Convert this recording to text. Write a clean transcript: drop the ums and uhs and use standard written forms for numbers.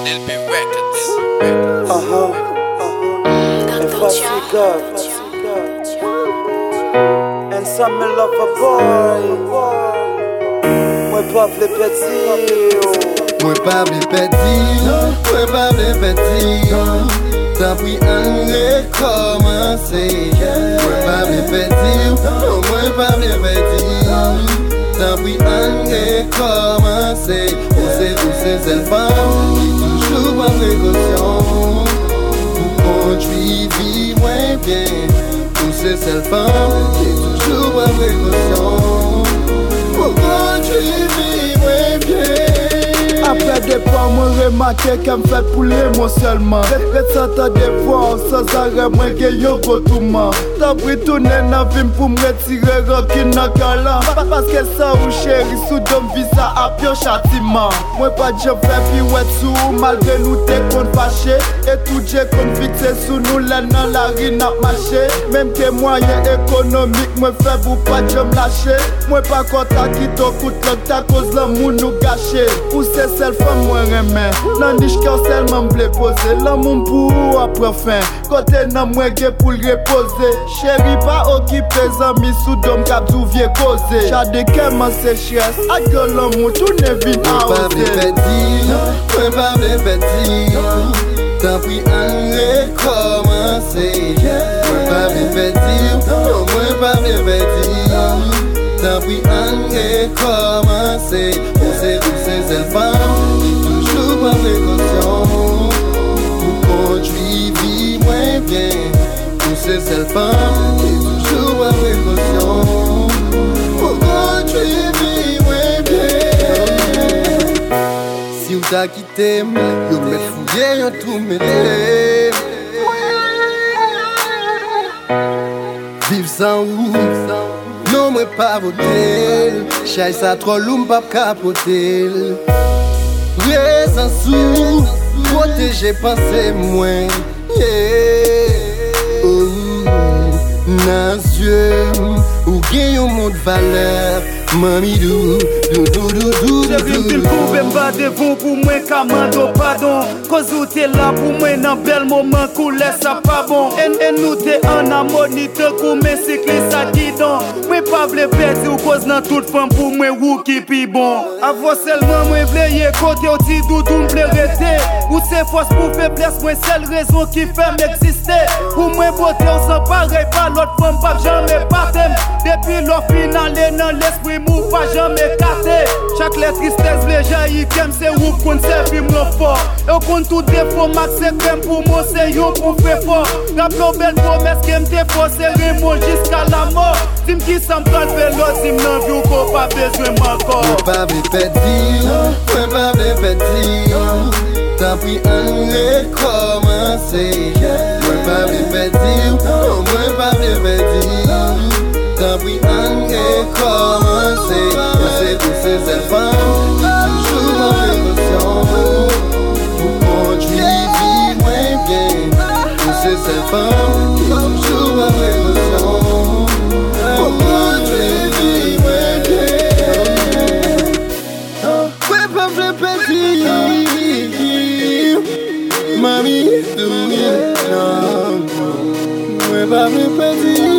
LB Records. Infatigable. And some me love a boy. Moi pas vle petit. Moi pas vle petit. Moi pas vle petit. T'as pris un recommencer. Moi pas vle petit. Moi pas vle petit. T'as pris un recommencer. C'est cette femme qui toujours pas précaution. Conduit, vie moins bien. Tous ces seules femmes qui toujours pas précaution. Pour conduire, vie moins bien. Après des fois, moi remarqué qu'elle me fait pouler moi seulement. Récente des fois, sans arrêt, moi que yo gotouma. T'as pris tourner dans la vie pour me retirer rocky dans le là. Parce que ça ou chéri, sous dom visa à pire châtiment. Moi pas de fait pirouette sous, malgré nous t'es qu'on fâché. Et tout j'ai qu'on fixé sous nous, là dans la rue n'a marché. Même que moyen économique, moi fait pour pas de me lâcher. Moi pas content qui t'en coûte l'autre, ta cause l'amour nous gâché. Pour ces seules femmes, moi remets. Nan niche qu'un seulement m'vle poser. L'amour pour après fin. Côté nan moi gay pour le reposer. Chérie pas occupé, amis sous dom cap tout vieux causer. Chade que ma sécheresse. A gueule l'amour, tout ne vit à moi pas vle petit. T'as pris un recommencer. Moi pas vle petit. Moi pas vle petit. T'as pris un recommencer. C'est tous ces femmes qui toujours pas précaution. Pour conduire, vie moins bien. Tous ces femmes qui toujours pas précaution. Pour conduire, vie moins bien. Si on t'a quitté, yo me fouillé, yo tout mêlé. Vive sans ou. Non, moi pas voter. Chai ça trop lourd, pas capoter. Reste sous, protéger, penser moins. Yeah. Oh, dans yeux, ou gagne un monde valeur. Mami dou. J'ai vu qu'il pouvait me battre devant pour moi, commando pardon. Cause où t'es là pour moi, dans bel moment, coulé ça pas bon. Et nous t'es en harmonie, te coumé cycliste à guidon. Moi pas vle perdre ou cause dans toute femme pour moi, ou qui pi bon. Avant seulement, moi vle y côté au petit doudou m'vle rester. Ou c'est force pour faiblesse, moi seule raison qui fait m'exister. Pour moi beauté, on s'en pareil, pas l'autre femme, pas jamais partem. Depuis l'heure finale, dans l'esprit mou, pas jamais caté. Chaque lettre tristesse, les jaillit, comme c'est où qu'on s'est mon fort. Et on compte tout défaut, max c'est comme pour moi, c'est yon pour faire fort. Rappelons belle promesse, qu'aime t'es fort, c'est remon jusqu'à la mort. Tim qui s'en prend le vélo, Tim n'en veut qu'on pas besoin encore. Moi pas vle petit, moi pas vle petit. T'as pris un recommencer. Moi pas vle petit, moi pas vle petit. T'as pris un recommencer. C'est tous ces femmes qui toujours pas précaution. Pour conduire, vie moins bien. Tous ces femmes qui toujours pas précaution. Pour conduire, vie moins bien. Ouais pas vle petit. Mami, do. Ouais pas vle petit.